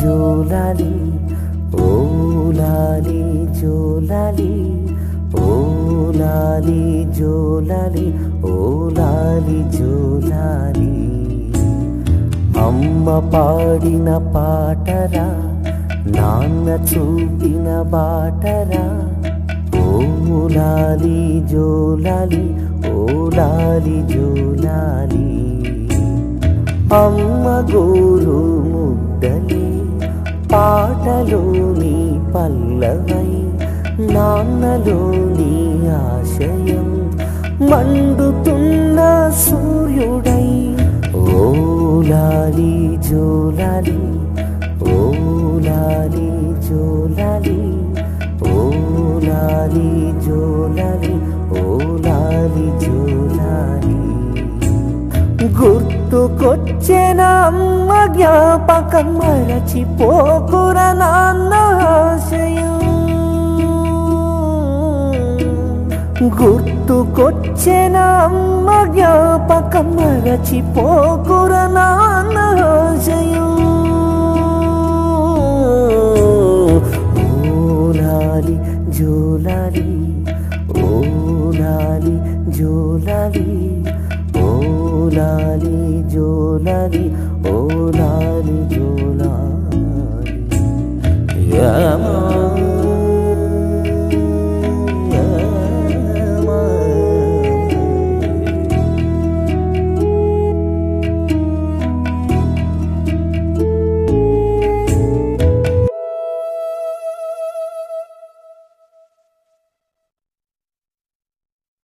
జోలాలి ఓ లాలి జోలాలి ఓ లాలి జోలాలి ఓ లాలి జోలాలి అమ్మ పాడిన పాటరా నాన్న చూపిన బాటరా ఓ లాలి జోలాలి ఓ లాలి జోలాలి అమ్మ గోరు ముద్దలే పాటలోని పల్లవై నాన్నలోని ఆశయం మండుతున్న సూర్యుడై ఓ లాలి జోలాలి ఓ లాలి జోలాలి ఓ లాలి జోలాలి ఓ లాలి జోలాలి గుర్తుకొచ్చిన అమ్మ జ్ఞాపకం మరచిపోకుర నాన్న ఆశయం గుర్తుకొచ్చిన అమ్మ జ్ఞాపకం మరచిపోకుర నాన్న ఆశయం ఓ లాలి జోలాలి ఓ లాలి జోలాలి ఓ లాలి జోలాలి ఓ లాలి జోలాలి